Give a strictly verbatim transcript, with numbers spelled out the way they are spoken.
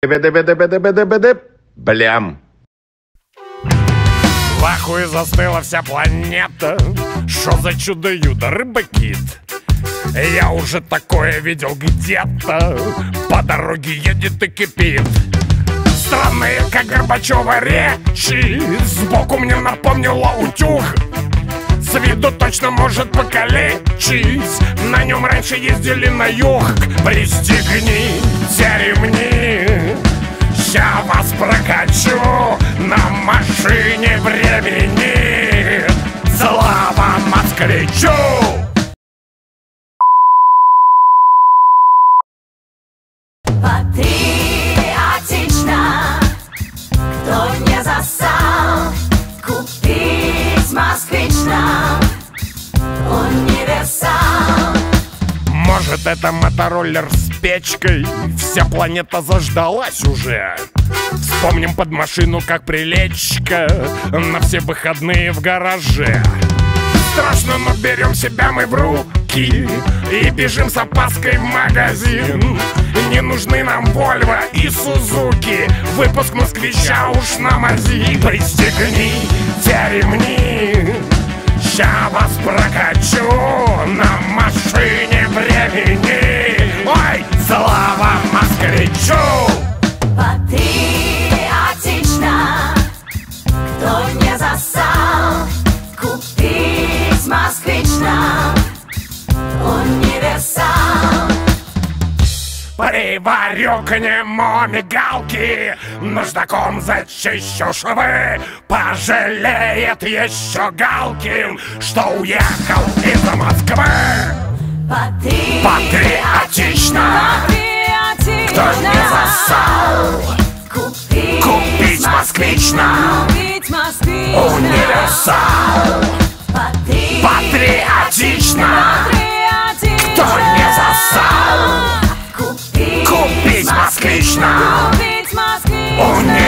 Блям. В ахуе застыла вся планета. Шо за чудо-юдо, рыба-кит? Я уже такое видел где-то. По дороге едет и кипит. Странные, как Горбачева, речи. Сбоку мне напомнила утюг. С виду точно может покалечить. На нем раньше ездили на юг. Пристегните ремни, ща вас прокачу на машине времени. Слава москвичу! Патриотично, кто не засал, купить москвич нам универсал. Может, это мотороллер с печкой? Вся планета заждалась уже. Вспомним под машину, как прилечка на все выходные в гараже. Страшно, но берем себя мы в руки и бежим с опаской в магазин. Не нужны нам Вольво и Сузуки, выпуск москвича уж на мази. Пристегните ремни, ща вас прокачу на машине времени. Ой, слава москвичу! Патриотично, кто не засал, купить москвич нам универсал. Приварю к нему мигалки, наждаком зачищу швы. Пожалеет еще Галкин, что уехал из Москвы. Патри... Патриотично, Патриотично, кто не засал, купить, купить москвич нам купить москвич универсал. Патри... Патриотично, Патриотично, кто не засал, купить, купить москвич нам купить москвич универсал.